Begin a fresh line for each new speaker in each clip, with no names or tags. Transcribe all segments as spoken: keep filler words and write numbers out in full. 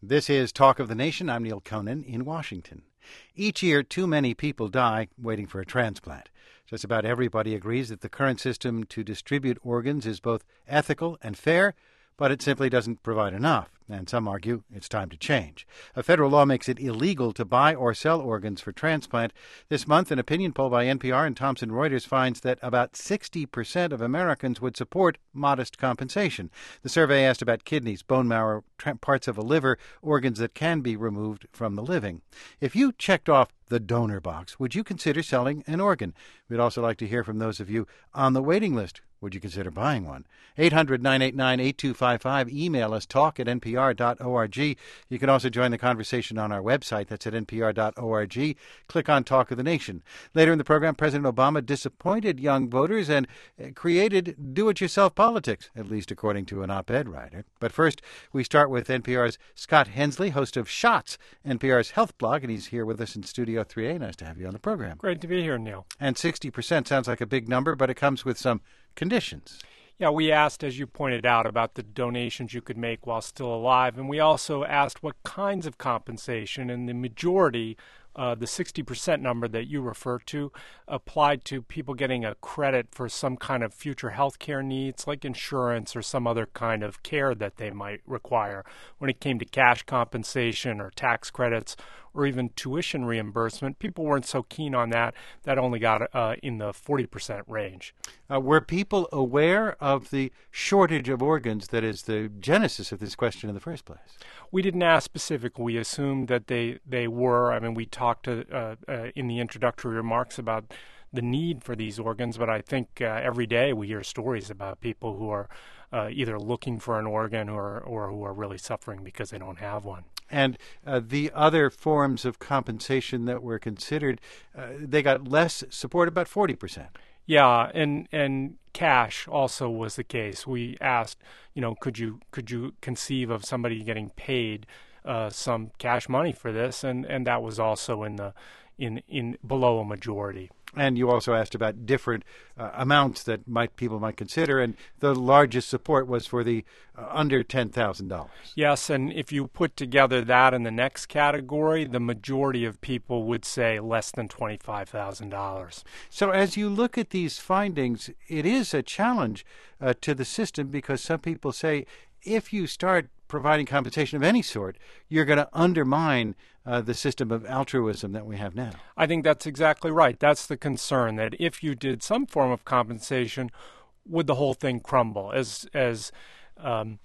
This is Talk of the Nation. I'm Neil Conan in Washington. Each year, too many people die waiting for a transplant. Just about everybody agrees that the current system to distribute organs is both ethical and fair, but it simply doesn't provide enough, and some argue it's time to change. A federal law makes it illegal to buy or sell organs for transplant. This month, an opinion poll by N P R and Thomson Reuters finds that about sixty percent of Americans would support modest compensation. The survey asked about kidneys, bone marrow, tra- parts of a liver, organs that can be removed from the living. If you checked off the donor box, would you consider selling an organ? We'd also like to hear from those of you on the waiting list. Would you consider buying one? eight hundred, nine eight nine, eight two five five. Email us, talk at n p r dot org. You can also join the conversation on our website. That's at n p r dot org. Click on Talk of the Nation. Later in the program, President Obama disappointed young voters and created do-it-yourself politics, at least according to an op-ed writer. But first, we start with N P R's Scott Hensley, host of Shots, N P R's health blog, and he's here with us in Studio three A. Nice to have you on the program.
Great to be here, Neil.
And sixty percent sounds like a big number, but it comes with some conditions.
Yeah, we asked, as you pointed out, about the donations you could make while still alive, and we also asked what kinds of compensation, and the majority, uh, the sixty percent number that you refer to, applied to people getting a credit for some kind of future health care needs, like insurance or some other kind of care that they might require. When it came to cash compensation or tax credits or even tuition reimbursement, people weren't so keen on that. That only got uh, in the forty percent range.
Uh, were people aware of the shortage of organs that is the genesis of this question in the first place?
We didn't ask specifically. We assumed that they, they were. I mean, we talked to, uh, uh, in the introductory remarks about the need for these organs, but I think uh, every day we hear stories about people who are uh, either looking for an organ or, or who are really suffering because they don't have one.
And uh, the other forms of compensation that were considered, uh, they got less support, about forty percent.
Yeah, and and cash also was the case. We asked, you know, could you could you conceive of somebody getting paid uh, some cash money for this, and, and that was also in the in in below a majority.
And you also asked about different uh, amounts that might people might consider, and the largest support was for the uh, under ten thousand dollars.
Yes, and if you put together that in the next category, the majority of people would say less than twenty-five thousand dollars.
So as you look at these findings, it is a challenge uh, to the system, because some people say if you start providing compensation of any sort, you're going to undermine uh, the system of altruism that we have now.
I think that's exactly right. That's the concern, that if you did some form of compensation, would the whole thing crumble? As as um,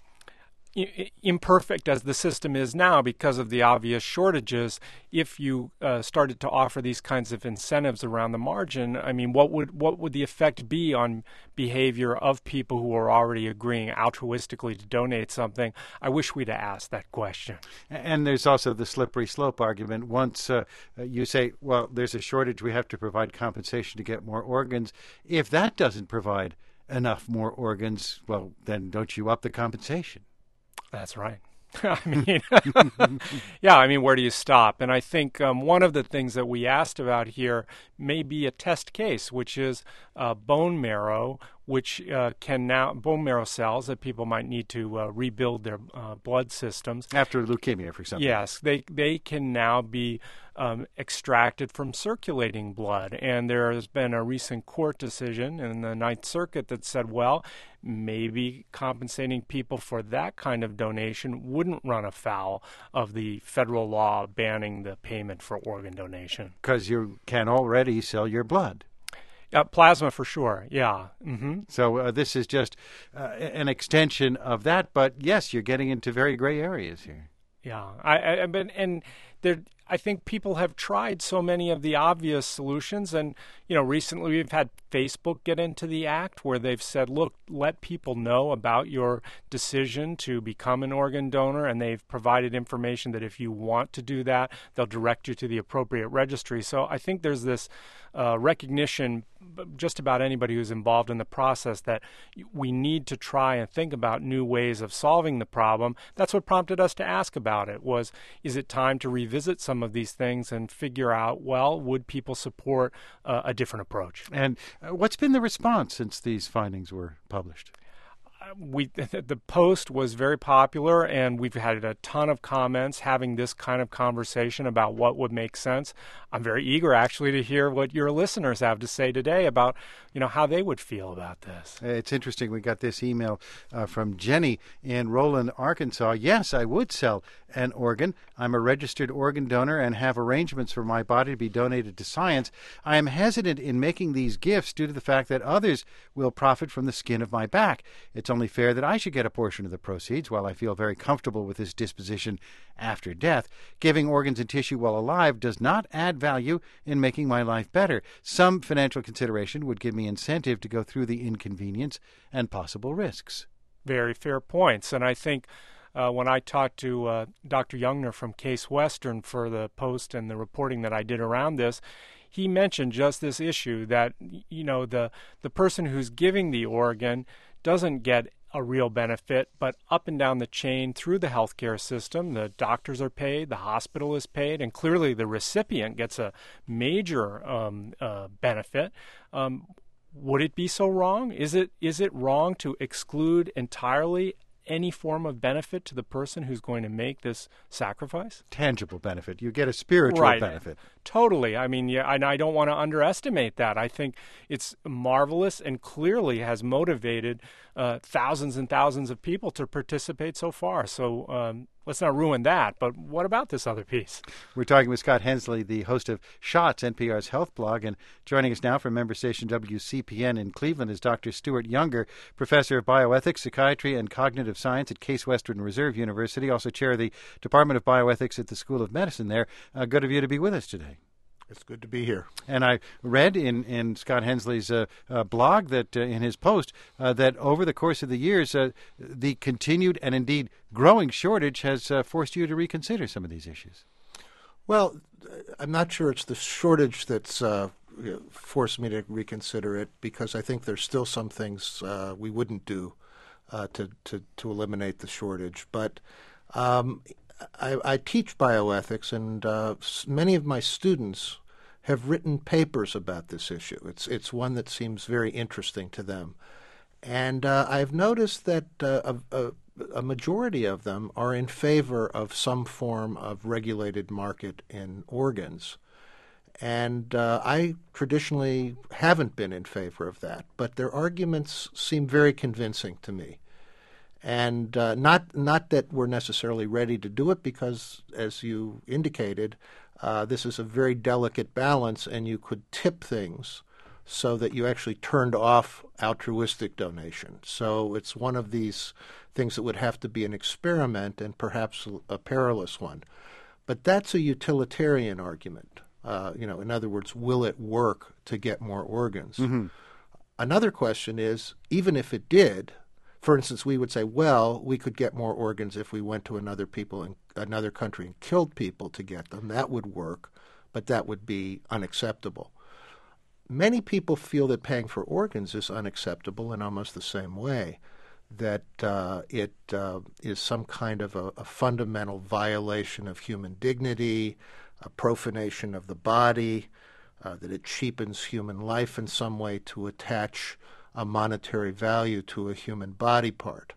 I- imperfect as the system is now because of the obvious shortages, if you uh, started to offer these kinds of incentives around the margin, I mean, what would what would the effect be on behavior of people who are already agreeing altruistically to donate something? I wish we'd have asked that question.
And there's also the slippery slope argument. Once uh, you say, well, there's a shortage, we have to provide compensation to get more organs. If that doesn't provide enough more organs, well, then don't you up the compensation?
That's right. I mean, yeah, I mean, where do you stop? And I think um, one of the things that we asked about here may be a test case, which is uh, bone marrow, which uh, can now, bone marrow cells that people might need to uh, rebuild their uh, blood systems.
After leukemia, for example.
Yes, they, they can now be um, extracted from circulating blood. And there has been a recent court decision in the Ninth Circuit that said, well, maybe compensating people for that kind of donation wouldn't run afoul of the federal law banning the payment for organ donation.
Because you can already sell your blood.
Uh, plasma for sure, yeah. Mm-hmm.
So uh, this is just uh, an extension of that, but yes, you're getting into very gray areas here.
Yeah, I, I but and there, I think people have tried so many of the obvious solutions, and you know, recently we've had Facebook get into the act where they've said, look, let people know about your decision to become an organ donor, and they've provided information that if you want to do that, they'll direct you to the appropriate registry. So I think there's this uh, recognition, just about anybody who's involved in the process, that we need to try and think about new ways of solving the problem. That's what prompted us to ask about it, was, is it time to revisit some of these things and figure out, well, would people support uh, a different approach?
And uh, what's been the response since these findings were published?
we the post was very popular, and we've had a ton of comments having this kind of conversation about what would make sense. I'm very eager, actually, to hear what your listeners have to say today about, you know, how they would feel about this.
It's interesting. We got this email uh, from Jenny in Roland, Arkansas. Yes, I would sell an organ. I'm a registered organ donor and have arrangements for my body to be donated to science. I am hesitant in making these gifts due to the fact that others will profit from the skin of my back. It's only fair that I should get a portion of the proceeds. While I feel very comfortable with this disposition after death, giving organs and tissue while alive does not add value in making my life better. Some financial consideration would give me incentive to go through the inconvenience and possible risks.
Very fair points. And I think uh, when I talked to uh, Doctor Youngner from Case Western for the post and the reporting that I did around this, he mentioned just this issue that, you know, the the person who's giving the organ doesn't get a real benefit, but up and down the chain through the healthcare system, the doctors are paid, the hospital is paid, and clearly the recipient gets a major um, uh, benefit. Um, would it be so wrong? Is it is it wrong to exclude entirely any form of benefit to the person who's going to make this sacrifice?
Tangible benefit. You get a spiritual
right.
benefit.
Totally. I mean, yeah, and I don't want to underestimate that. I think it's marvelous and clearly has motivated uh, thousands and thousands of people to participate so far. So um, let's not ruin that. But what about this other piece?
We're talking with Scott Hensley, the host of Shots, N P R's health blog, and joining us now from member station W C P N in Cleveland is Doctor Stuart Younger, professor of bioethics, psychiatry, and cognitive science at Case Western Reserve University, also chair of the Department of Bioethics at the School of Medicine there. Uh, good of you to be with us today.
It's good to be here.
And I read in, in Scott Hensley's uh, uh, blog, that uh, in his post, uh, that over the course of the years, uh, the continued and indeed growing shortage has uh, forced you to reconsider some of these issues.
Well, I'm not sure it's the shortage that's uh, forced me to reconsider it, because I think there's still some things uh, we wouldn't do uh, to, to, to eliminate the shortage. But um, I, I teach bioethics, and uh, many of my students have written papers about this issue. It's it's one that seems very interesting to them. And uh, I've noticed that uh, a, a, a majority of them are in favor of some form of regulated market in organs. And uh, I traditionally haven't been in favor of that, but their arguments seem very convincing to me. And uh, not not that we're necessarily ready to do it, because, as you indicated, uh, this is a very delicate balance, and you could tip things so that you actually turned off altruistic donation. So it's one of these things that would have to be an experiment, and perhaps a perilous one. But that's a utilitarian argument. Uh, you know, in other words, will it work to get more organs?
Mm-hmm.
Another question is, even if it did, for instance, we would say, well, we could get more organs if we went to another people in another country and killed people to get them. That would work, but that would be unacceptable. Many people feel that paying for organs is unacceptable in almost the same way, that uh, it uh, is some kind of a, a fundamental violation of human dignity, a profanation of the body, uh, that it cheapens human life in some way to attach a monetary value to a human body part.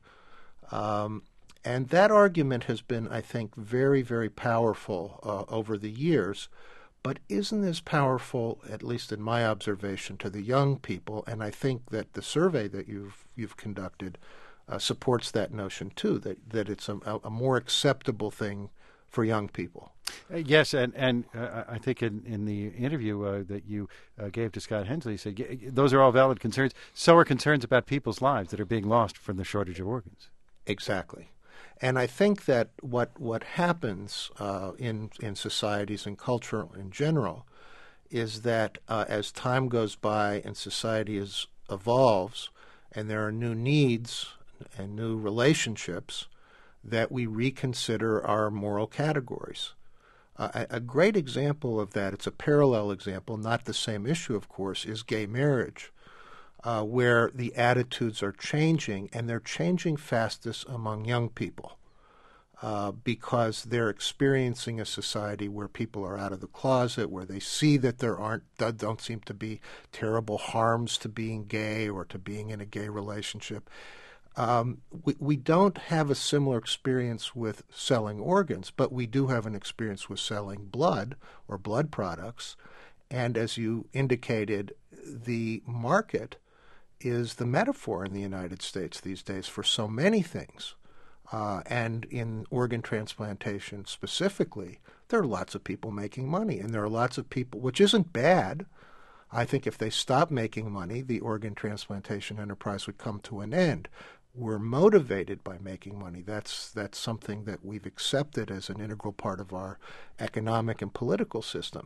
Um, and that argument has been, I think, very, very powerful uh, over the years, but isn't as powerful, at least in my observation, to the young people. And I think that the survey that you've you've conducted uh, supports that notion too, that, that it's a, a more acceptable thing for young people.
Uh, yes, and, and uh, I think in, in the interview uh, that you uh, gave to Scott Hensley, you said y- those are all valid concerns. So are concerns about people's lives that are being lost from the shortage of organs.
Exactly. And I think that what what happens uh, in, in societies and culture in general is that uh, as time goes by and society is, evolves, and there are new needs and new relationships, that we reconsider our moral categories. Uh, a, a great example of that, it's a parallel example, not the same issue, of course, is gay marriage, uh, where the attitudes are changing, and they're changing fastest among young people uh, because they're experiencing a society where people are out of the closet, where they see that there aren't, don't seem to be terrible harms to being gay or to being in a gay relationship. Um, we, we don't have a similar experience with selling organs, but we do have an experience with selling blood or blood products. And as you indicated, the market is the metaphor in the United States these days for so many things. Uh, and in organ transplantation specifically, there are lots of people making money. And there are lots of people, which isn't bad. I think if they stopped making money, the organ transplantation enterprise would come to an end. We're motivated by making money. That's that's something that we've accepted as an integral part of our economic and political system.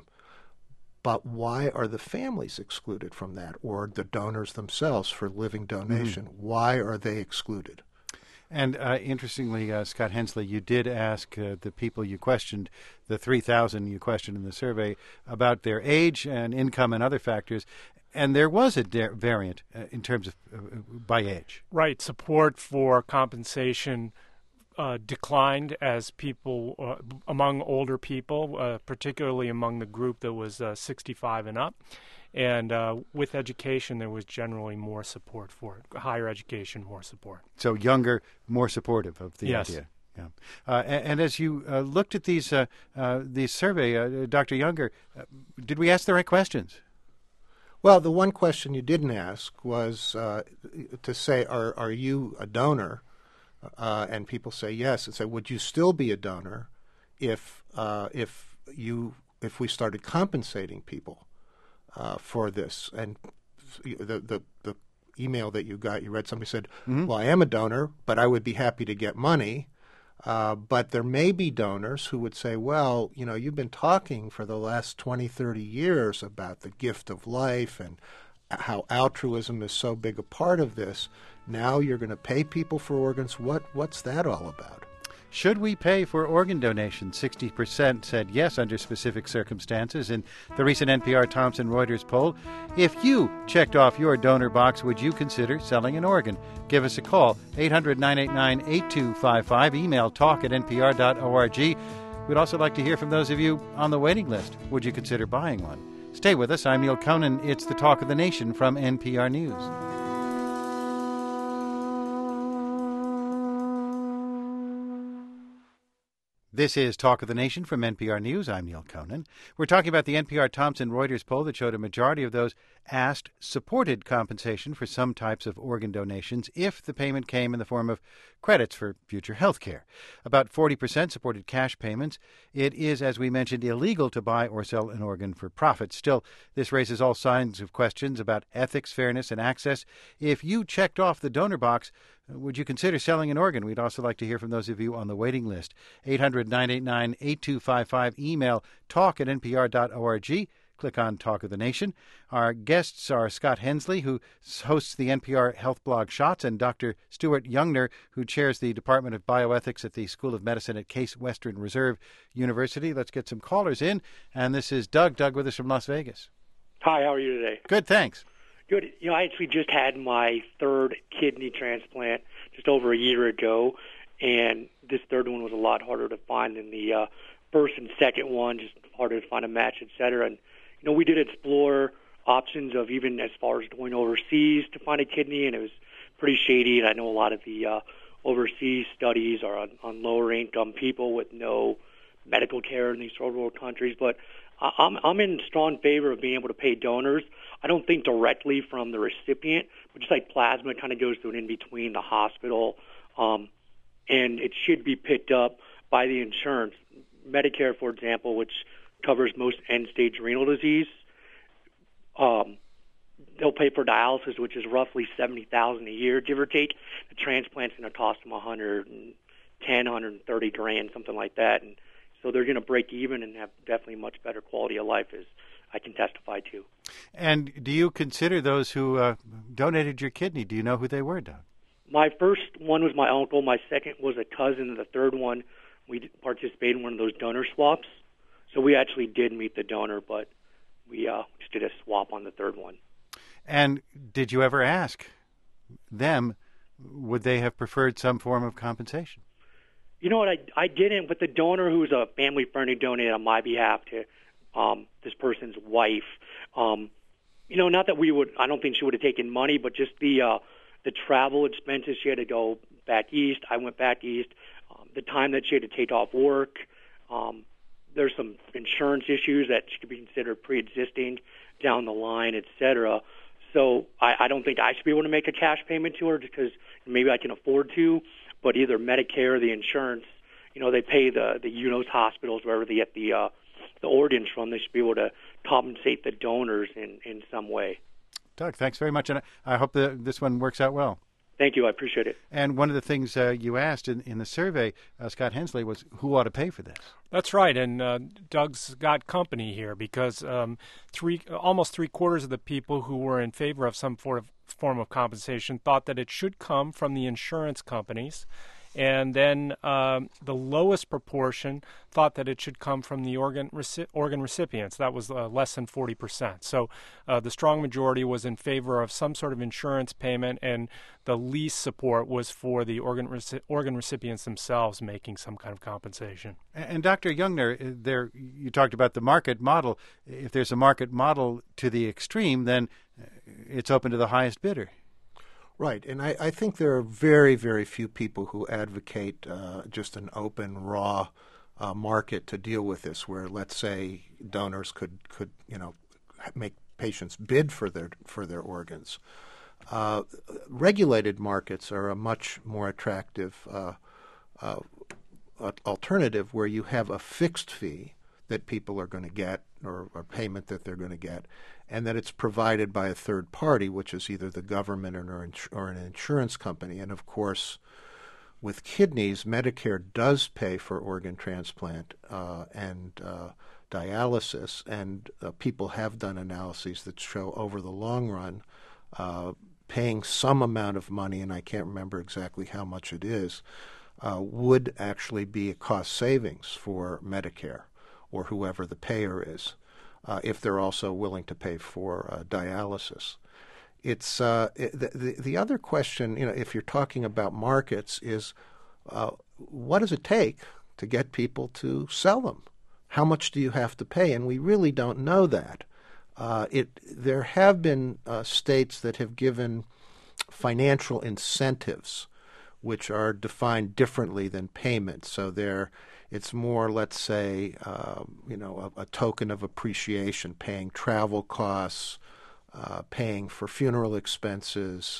But why are the families excluded from that, or the donors themselves for living donation? Mm-hmm. Why are they excluded?
And uh, interestingly, uh, Scott Hensley, you did ask uh, the people you questioned, the three thousand you questioned in the survey, about their age and income and other factors. And there was a de- variant uh, in terms of uh, by age.
Right. Support for compensation uh, declined as people, uh, among older people, uh, particularly among the group that was uh, sixty-five and up. And uh, with education, there was generally more support for it. Higher education, more support.
So younger, more supportive of the
yes.
idea. Yeah. Uh, and, and as you uh, looked at these uh, uh, these survey, uh, Doctor Younger, uh, did we ask the right questions?
Well, the one question you didn't ask was uh, to say, are are you a donor? Uh, and people say yes. And say, would you still be a donor if uh, if you if we started compensating people uh, for this? And the, the the email that you got, you read somebody said, mm-hmm. well, I am a donor, but I would be happy to get money. Uh, but there may be donors who would say, well, you know, you've been talking for the last twenty, thirty years about the gift of life and how altruism is so big a part of this. Now you're going to pay people for organs. What What's that all about?
Should we pay for organ donation? sixty percent said yes under specific circumstances in the recent N P R Thomson Reuters poll. If you checked off your donor box, would you consider selling an organ? Give us a call, eight hundred, nine eight nine, eight two five five. Email talk at n p r dot org. We'd also like to hear from those of you on the waiting list. Would you consider buying one? Stay with us. I'm Neil Conan. It's the Talk of the Nation from N P R News. This is Talk of the Nation from N P R News. I'm Neil Conan. We're talking about the N P R Thomson Reuters poll that showed a majority of those asked supported compensation for some types of organ donations if the payment came in the form of credits for future health care. About forty percent supported cash payments. It is, as we mentioned, illegal to buy or sell an organ for profit. Still, this raises all kinds of questions about ethics, fairness, and access. If you checked off the donor box, would you consider selling an organ? We'd also like to hear from those of you on the waiting list. eight hundred, nine eight nine, eight two five five. Email talk at n p r dot org. Click on Talk of the Nation. Our guests are Scott Hensley, who hosts the N P R health blog Shots, and Doctor Stuart Youngner, who chairs the Department of Bioethics at the School of Medicine at Case Western Reserve University. Let's get some callers in. And this is Doug. Doug with us from Las Vegas.
Hi, how are you today?
Good, thanks.
Good. You know, I actually just had my third kidney transplant just over a year ago, and this third one was a lot harder to find than the uh, first and second one, just harder to find a match, et cetera. And, you know, we did explore options of even as far as going overseas to find a kidney, and it was pretty shady. And I know a lot of the uh, overseas studies are on, on lower-income people with no medical care in these third world countries, but I'm, I'm in strong favor of being able to pay donors. I don't think directly from the recipient, but just like plasma, it kind of goes through an in-between the hospital, um, and it should be picked up by the insurance. Medicare, for example, which covers most end-stage renal disease, um, they'll pay for dialysis, which is roughly seventy thousand dollars a year, give or take. The transplant's going to cost them one hundred ten, one hundred thirty grand, something like that, and so they're going to break even and have definitely much better quality of life, as I can testify to.
And do you consider those who uh, donated your kidney? Do you know who they were, Doug?
My first one was my uncle. My second was a cousin. And the third one, we participated in one of those donor swaps. So we actually did meet the donor, but we uh, just did a swap on the third one. And
did you ever ask them, would they have preferred some form of compensation?
You know what, I, I didn't, but the donor, who was a family friend who donated on my behalf to um, this person's wife, um, you know, not that we would, I don't think she would have taken money, but just the uh, the travel expenses, she had to go back east. I went back east. Um, the time that she had to take off work. Um, there's some insurance issues that could be considered pre-existing down the line, et cetera. So I, I don't think I should be able to make a cash payment to her because maybe I can afford to, but either Medicare or the insurance, you know, they pay the, the U N O S hospitals, wherever they get the uh, the organs from, they should be able to compensate the donors in, in some way.
Doug, thanks very much, and I hope that this one works out well.
Thank you. I appreciate it.
And one of the things uh, you asked in, in the survey, uh, Scott Hensley, was who ought to pay for this?
That's right, and uh, Doug's got company here because um, three, almost three quarters of the people who were in favor of some form of, form of compensation thought that it should come from the insurance companies. And then um, the lowest proportion thought that it should come from the organ reci- organ recipients. That was uh, less than forty percent. So uh, the strong majority was in favor of some sort of insurance payment, and the least support was for the organ reci- organ recipients themselves making some kind of compensation.
And, and Doctor Jungner, there you talked about the market model. If there's a market model to the extreme, then it's open to the highest bidder.
Right, and I, I think there are very, very few people who advocate uh, just an open, raw uh, market to deal with this, where let's say donors could, could you know, make patients bid for their for their organs. Uh, regulated markets are a much more attractive uh, uh, alternative, where you have a fixed fee that people are going to get, or a payment that they're going to get, and that it's provided by a third party, which is either the government or, or an insurance company. And of course, with kidneys, Medicare does pay for organ transplant uh, and uh, dialysis, and uh, people have done analyses that show over the long run, uh, paying some amount of money, and I can't remember exactly how much it is, uh, would actually be a cost savings for Medicare or whoever the payer is, uh, if they're also willing to pay for uh, dialysis. It's uh, the, the the other question, you know, if you're talking about markets, is uh, what does it take to get people to sell them? How much do you have to pay? And we really don't know that. Uh, it there have been uh, states that have given financial incentives, which are defined differently than payments. So they're It's more, let's say, uh, you know, a, a token of appreciation, paying travel costs, uh, paying for funeral expenses,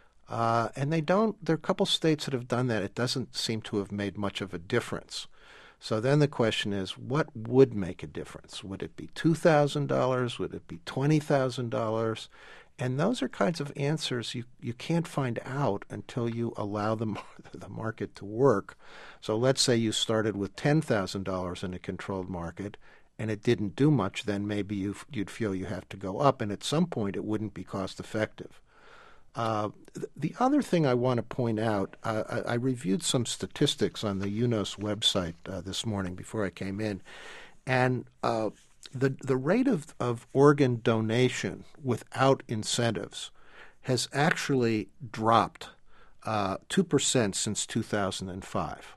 uh, and they don't. There are a couple states that have done that. It doesn't seem to have made much of a difference. So then the question is, what would make a difference? Would it be two thousand dollars? Would it be twenty thousand dollars? And those are kinds of answers you, you can't find out until you allow the, the market to work. So let's say you started with ten thousand dollars in a controlled market and it didn't do much, then maybe you, you'd feel you have to go up, and at some point it wouldn't be cost effective. Uh, the other thing I want to point out, uh, I, I reviewed some statistics on the U N O S website uh, this morning before I came in, and uh, The the rate of, of organ donation without incentives has actually dropped uh, two percent since two thousand five.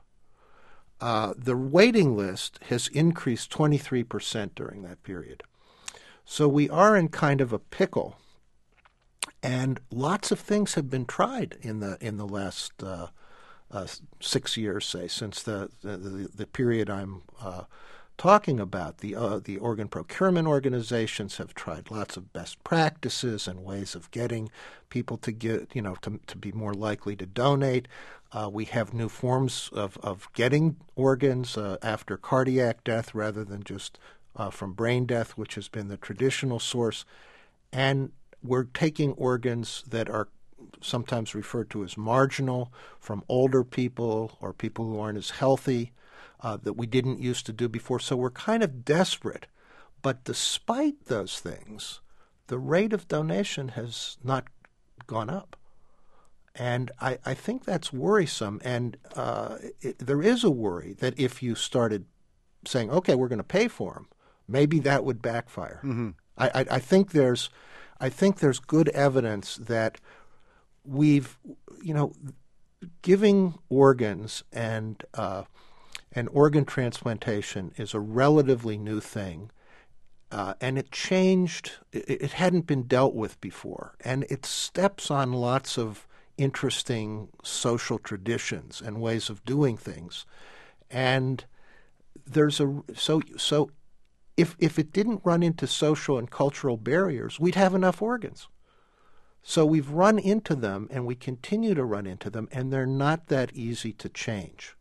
Uh, the waiting list has increased twenty-three percent during that period. So we are in kind of a pickle, and lots of things have been tried in the in the last uh, uh, six years, say, since the the, the period I'm uh, talking about. The uh, the organ procurement organizations have tried lots of best practices and ways of getting people to get, you know, to to be more likely to donate. Uh, we have new forms of, of getting organs uh, after cardiac death rather than just uh, from brain death, which has been the traditional source. And we're taking organs that are sometimes referred to as marginal from older people or people who aren't as healthy, Uh, that we didn't used to do before. So we're kind of desperate. But despite those things, the rate of donation has not gone up. And I, I think that's worrisome. And uh, it, there is a worry that if you started saying, okay, we're going to pay for them, maybe that would backfire. Mm-hmm. I, I, I think there's, I think there's good evidence that we've, you know, giving organs and uh, And organ transplantation is a relatively new thing, uh, and it changed. It, it hadn't been dealt with before, and it steps on lots of interesting social traditions and ways of doing things. And there's a so so if if it didn't run into social and cultural barriers, we'd have enough organs. So we've run into them, and we continue to run into them, and they're not that easy to change.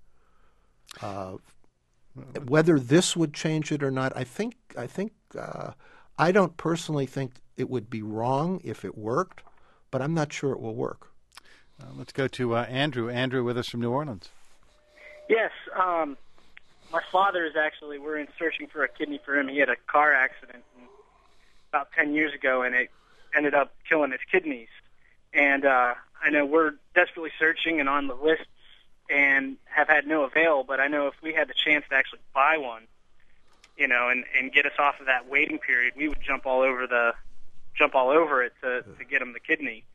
Uh, whether this would change it or not, I think I think uh, I don't personally think it would be wrong if it worked, but I'm not sure it will work.
Uh, let's go to uh, Andrew. Andrew with us from New Orleans.
Yes, um, my father is actually, we're in searching for a kidney for him. He had a car accident about ten years ago, and it ended up killing his kidneys. And uh, I know we're desperately searching and on the lists and have had no avail, but I know if we had the chance to actually buy one, you know, and, and get us off of that waiting period, we would jump all over the jump all over it to, to get him the kidney.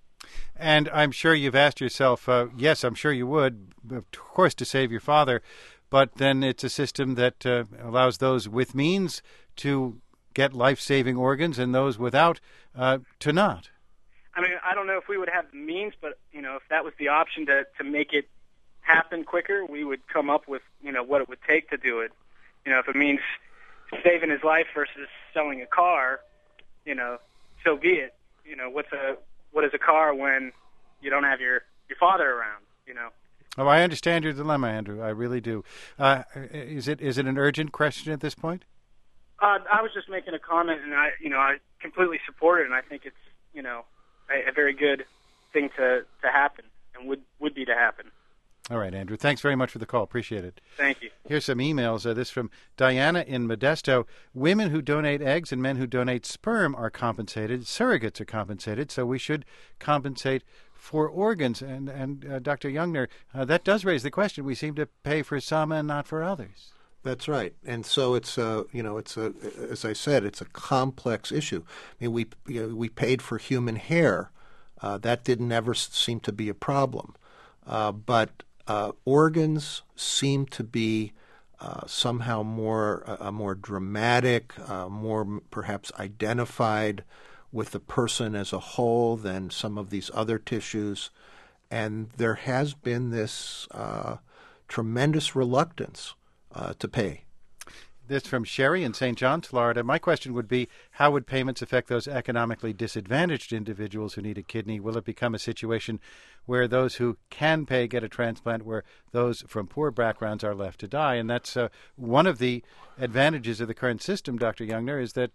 And I'm sure you've asked yourself, uh, yes, I'm sure you would, of course, to save your father, but then it's a system that uh, allows those with means to get life-saving organs and those without uh, to not.
I mean, I don't know if we would have the means, but, you know, if that was the option to, to make it happen quicker, we would come up with, you know, what it would take to do it. You know, if it means saving his life versus selling a car, you know, so be it. You know, what's a what is a car when you don't have your, your father around, you know?
Oh, I understand your dilemma, Andrew. I really do. Uh, is it is it an urgent question at this point?
Uh, I was just making a comment, and I, you know, I completely support it, and I think it's, you know, a, a very good thing to, to happen, and would, would be to happen.
All right, Andrew. Thanks very much for the call. Appreciate it.
Thank you.
Here's some emails. Uh, this from Diana in Modesto. Women who donate eggs and men who donate sperm are compensated. Surrogates are compensated, so we should compensate for organs. And, and uh, Doctor Youngner, uh, that does raise the question. We seem to pay for some and not for others.
That's right, and so it's a you know it's a as I said, it's a complex issue. I mean, we you know, we paid for human hair, uh, that didn't ever seem to be a problem, uh, but uh, organs seem to be uh, somehow more uh, more dramatic, uh, more perhaps identified with the person as a whole than some of these other tissues, and there has been this uh, tremendous reluctance Uh, to pay.
This from Sherry in Saint Johns, Florida. My question would be, how would payments affect those economically disadvantaged individuals who need a kidney? Will it become a situation where those who can pay get a transplant, where those from poor backgrounds are left to die? And that's uh, one of the advantages of the current system, Doctor Youngner, is that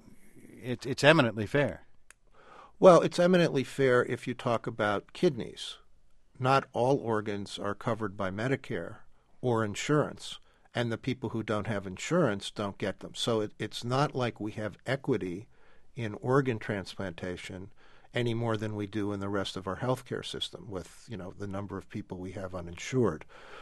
it, it's eminently fair.
Well, it's eminently fair if you talk about kidneys. Not all organs are covered by Medicare or insurance, and the people who don't have insurance don't get them. So it, it's not like we have equity in organ transplantation any more than we do in the rest of our healthcare system with, you know, the number of people we have uninsured.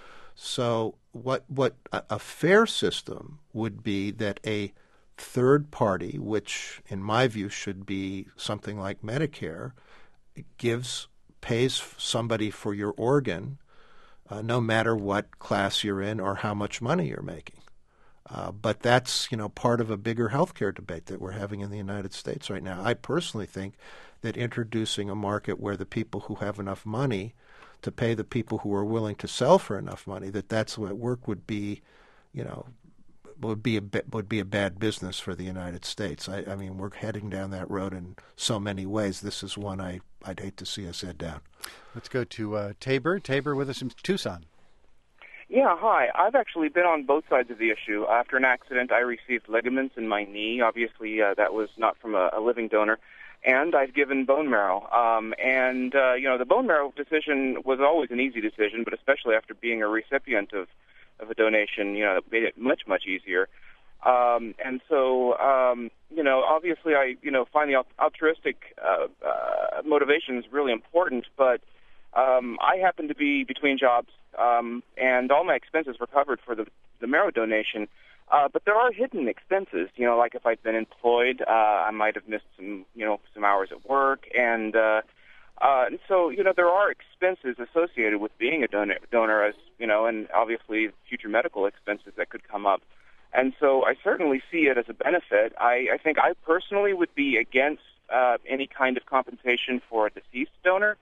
So what what a, a fair system would be that a third party, which in my view should be something like Medicare, gives pays somebody for your organ Uh, no matter what class you're in or how much money you're making. Uh, but that's, you know, part of a bigger healthcare debate that we're having in the United States right now. I personally think that introducing a market where the people who have enough money to pay the people who are willing to sell for enough money, that that's what work would be, you know, would be a would be a bad business for the United States. I, I mean, we're heading down that road in so many ways. This is one I, I'd hate to see us head down.
Let's go to uh, Tabor. Tabor with us from Tucson.
Yeah, hi. I've actually been on both sides of the issue. After an accident, I received ligaments in my knee. Obviously, uh, that was not from a, a living donor. And I've given bone marrow. Um, and, uh, you know, the bone marrow decision was always an easy decision, but especially after being a recipient of, of a donation, you know, it made it much, much easier. Um, and so, um, you know, obviously I, you know, find the altruistic uh, uh, motivation is really important, but um, I happen to be between jobs, um, and all my expenses were covered for the, the marrow donation. Uh, but there are hidden expenses, you know, like if I'd been employed, uh, I might have missed some, you know, some hours at work. And, uh, uh, and so, you know, there are expenses associated with being a donor, donor as, you know, and obviously future medical expenses that could come up. And so I certainly see it as a benefit. I, I think I personally would be against uh, any kind of compensation for a deceased donor.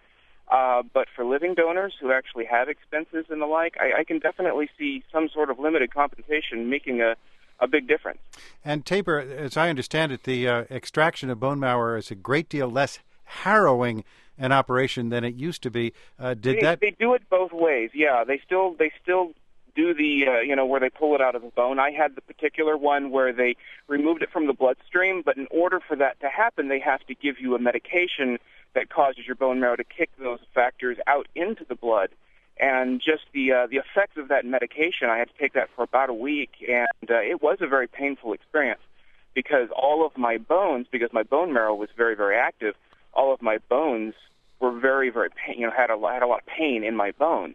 Uh, but for living donors who actually have expenses and the like, I, I can definitely see some sort of limited compensation making a, a big difference.
And Tabor, as I understand it, the uh, extraction of bone marrow is a great deal less harrowing an operation than it used to be. Uh, did
they,
that?
They do it both ways. Yeah, they still they still do the uh, you know where they pull it out of the bone. I had the particular one where they removed it from the bloodstream, but in order for that to happen, they have to give you a medication that causes your bone marrow to kick those factors out into the blood. And just the uh, the effects of that medication, I had to take that for about a week, and uh, it was a very painful experience because all of my bones, because my bone marrow was very, very active, all of my bones were very, very pain, you know, had a, had a lot of pain in my bones.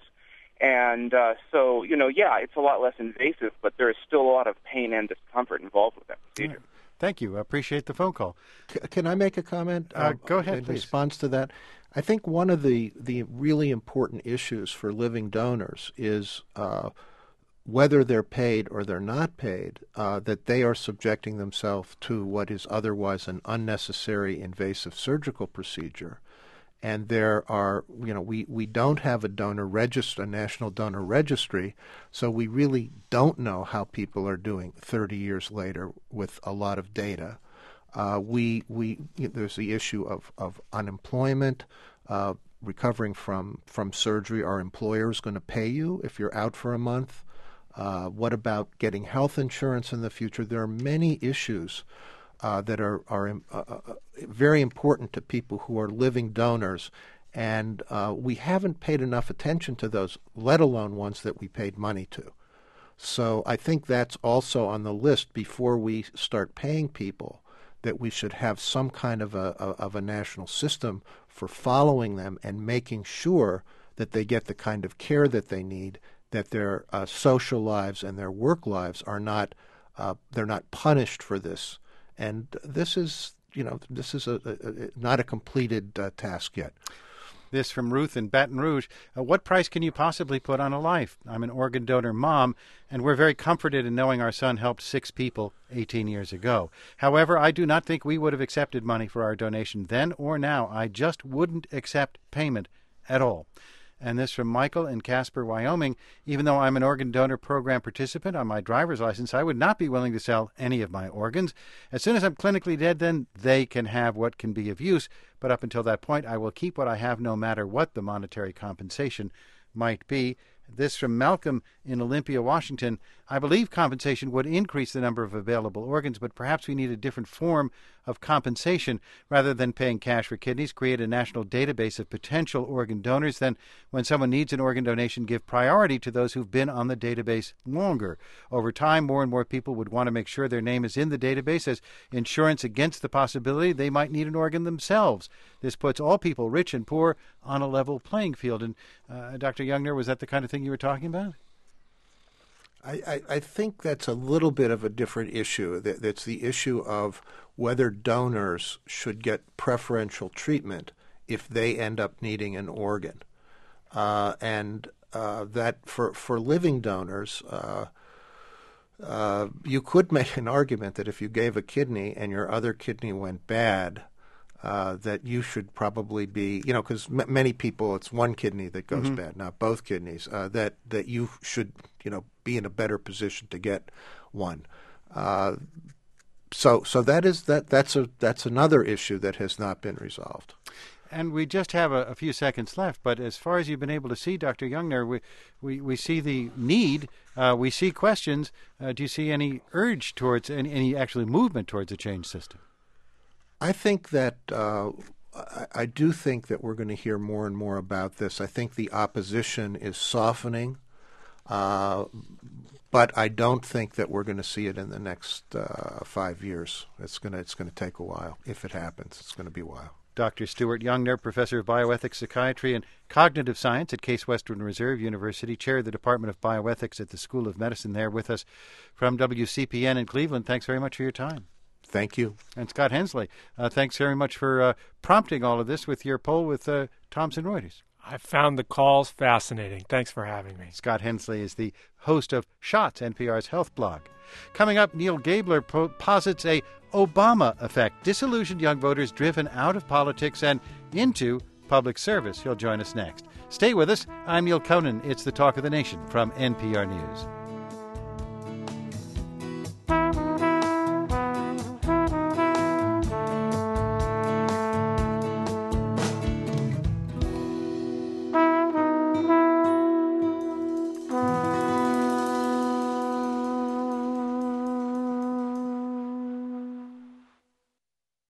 And uh, so, you know, yeah, it's a lot less invasive, but there is still a lot of pain and discomfort involved with that procedure.
Yeah. Thank you. I appreciate the phone call.
C- can I make a comment?
Uh, go ahead,
in
please.
response to that? I think one of the, the really important issues for living donors is uh, whether they're paid or they're not paid, uh, that they are subjecting themselves to what is otherwise an unnecessary invasive surgical procedure. And there are, you know, we, we don't have a donor register, a national donor registry, so we really don't know how people are doing thirty years later with a lot of data. Uh, we we you know, there's the issue of of unemployment, uh, recovering from from surgery. Are employers going to pay you if you're out for a month? Uh, what about getting health insurance in the future? There are many issues Uh, that are are uh, uh, very important to people who are living donors, and uh, we haven't paid enough attention to those, let alone ones that we paid money to. So I think that's also on the list before we start paying people, that we should have some kind of a, a of a national system for following them and making sure that they get the kind of care that they need, that their uh, social lives and their work lives are not uh, they're not punished for this. And this is, you know, this is a, a, a not a completed uh, task yet.
This from Ruth in Baton Rouge. Uh, what price can you possibly put on a life? I'm an organ donor mom, and we're very comforted in knowing our son helped six people eighteen years ago. However, I do not think we would have accepted money for our donation then or now. I just wouldn't accept payment at all. And this from Michael in Casper, Wyoming. Even though I'm an organ donor program participant on my driver's license, I would not be willing to sell any of my organs. As soon as I'm clinically dead, then they can have what can be of use. But up until that point, I will keep what I have no matter what the monetary compensation might be. This from Malcolm in Olympia, Washington. I believe compensation would increase the number of available organs, but perhaps we need a different form of compensation. Rather than paying cash for kidneys, create a national database of potential organ donors. Then, when someone needs an organ donation, give priority to those who've been on the database longer. Over time, more and more people would want to make sure their name is in the database as insurance against the possibility they might need an organ themselves. This puts all people, rich and poor, on a level playing field. And uh, Doctor Youngner, was that the kind of thing you were talking about?
I, I, I think that's a little bit of a different issue. That, that's the issue of whether donors should get preferential treatment if they end up needing an organ. Uh, and uh, that for, for living donors, uh, uh, you could make an argument that if you gave a kidney and your other kidney went bad, Uh, that you should probably be, you know, because m- many people, it's one kidney that goes mm-hmm. bad, not both kidneys, uh, that, that you should, you know, be in a better position to get one. Uh, so so that is that that's a that's another issue that has not been resolved.
And we just have a, a few seconds left, but as far as you've been able to see, Doctor Youngner, we, we, we see the need, uh, we see questions. Uh, do you see any urge towards, any, any actually movement towards a change system?
I think that uh, I, I do think that we're going to hear more and more about this. I think the opposition is softening, uh, but I don't think that we're going to see it in the next uh, five years. It's going to it's going to take a while. If it happens, it's going to be a while.
Doctor Stuart Youngner, Professor of Bioethics, Psychiatry, and Cognitive Science at Case Western Reserve University, Chair of the Department of Bioethics at the School of Medicine there with us from W C P N in Cleveland. Thanks very much for your time.
Thank you.
And Scott Hensley, uh, thanks very much for uh, prompting all of this with your poll with uh, Thomson Reuters.
I found the calls fascinating. Thanks for having me.
Scott Hensley is the host of Shots, N P R's health blog. Coming up, Neil Gabler po- posits a Obama effect, disillusioned young voters driven out of politics and into public service. He'll join us next. Stay with us. I'm Neil Conan. It's the Talk of the Nation from N P R News.